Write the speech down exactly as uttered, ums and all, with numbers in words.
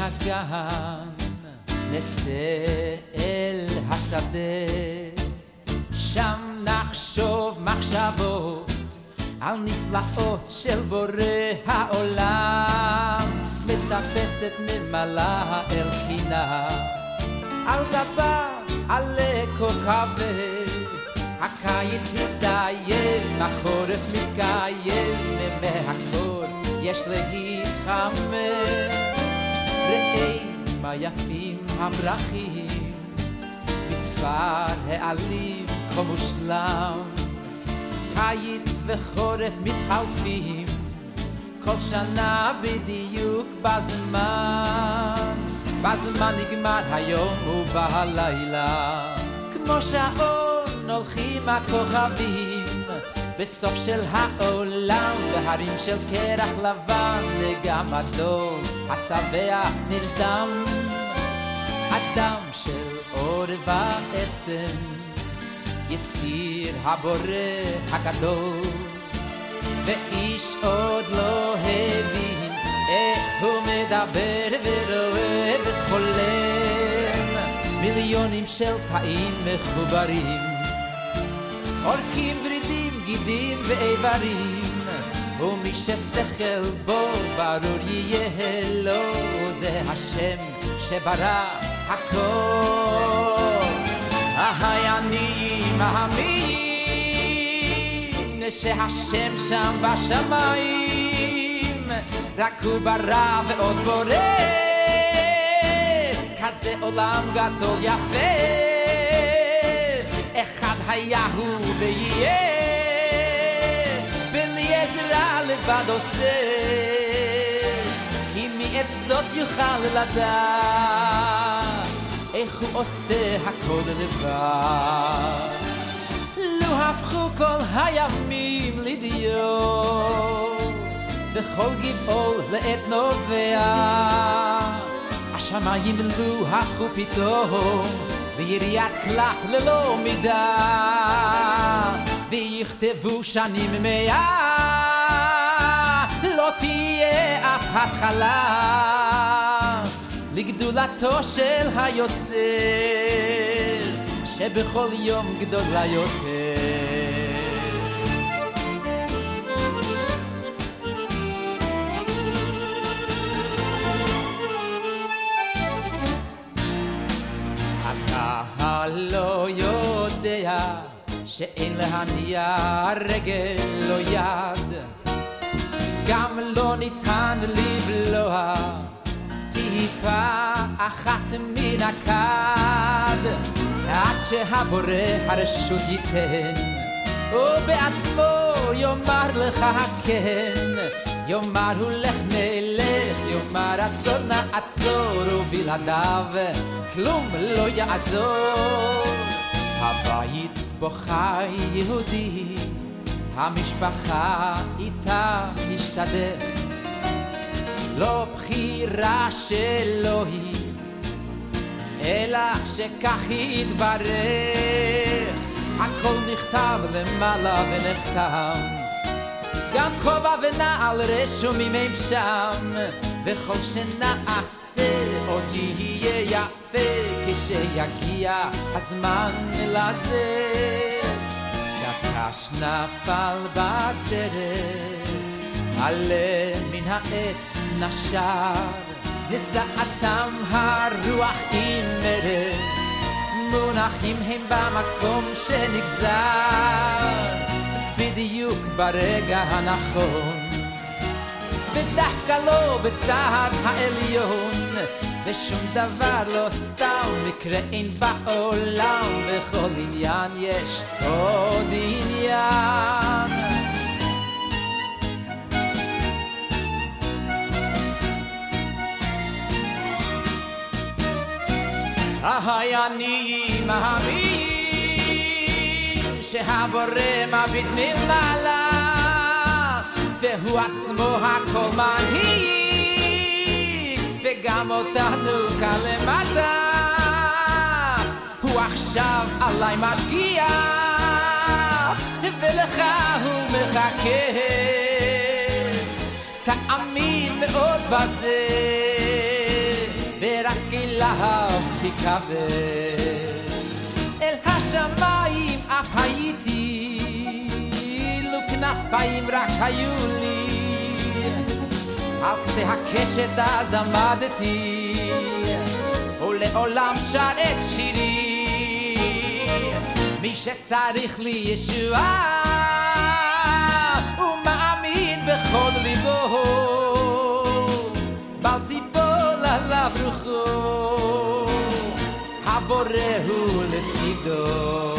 מהגן נצא אל השדה, שם נחשוב מחשבות על נפלאות של בורא העולם, מטפסת נמלה אל חינה, על גבה עלה כוכבי, הקיץ הסתיים, החורף מתקיים, מהכל יש להתחמם. ראה מה יפים הברכים, מספר העלים כה מושלם, קיץ וחורף מתחלפים, כל שנה בדיוק בזמן, בזמן נגמר היום ובלילה, כמו שעון הולכים הכוכבים, בסוף של העולם, בהרים של קרח לבן, גם אדום השבע נרדם, אדם של אור ועצם, יציר הבורא הגדול, ואיש עוד לא הבין איך הוא מדבר ורואה וחולם, מיליונים של תאים מחוברים, עורקים ורידים, גידים ואיברים, ומי ששכל בו ברור יהיה לו, זה השם שברא הכל. היי אני מאמין שהשם שם בשמיים, רק הוא ברא ועוד בורא, כזה עולם גדול יפה, אחד היה הוא ויהיה, בלי עזרה לבד עושה, כי מי את זאת יוכל לדעת איך הוא עושה הכל לבד. לו הפכו כל הימים לדיו, וכל גבעול לעת נובע, השמיים לו הפכו פתאום ויריית קלף ללא מידה, ויכתבו שנים מאה, לא תהיה אף התחלה לגדולתו של היוצר, שבכל יום גדולה יותר. אתה לא יודע שאין להניע רגל או יד, גם לא ניתן לבלוע טיפה אחת מן הכד, עד שהבורא הרשות ייתן, ובעצמו יאמר לך כן, יאמר הוא לך נלך, יאמר עצור נעצור, ובלעדיו כלום לא יעזור. הבית בו חי יהודי, המשפחה איתה משתדך, לא בחירה שלו היא, אלא שכך יתברך, הכל נכתב למעלה ונחתם, גם כובע ונעל רשומים הם שם, וכל שנעשה עוד יהיה יפה, כשיגיע הזמן לזה. צקש נפל בדרך, עלה מן העץ נשר, נשאתם הרוח עם מרד, מונחים הם במקום שנגזר, בדיוק ברגע הנכון, ודווקא לא בצד העליון, ושום דבר לא סתם מקרה אין בעולם, בכל עניין יש עוד עניין. היי אני מאמין שהבורא מביט מלמעלה, והוא עצמו הכל מנהיג, וגם אותנו כאן למטה, הוא עכשיו עליי משגיח, ולך הוא מחכה, תאמין מאוד בזה, זהב תקבל אל השמיים אף הייתי לו כנפיים רק היו לי על קצה הקשת אז עמדתי ולעולם שר את שירי מי שצריך לי ישועה ומאמין בכל ליבו בל תיפול עליו רוחו הבורא הוא לצידו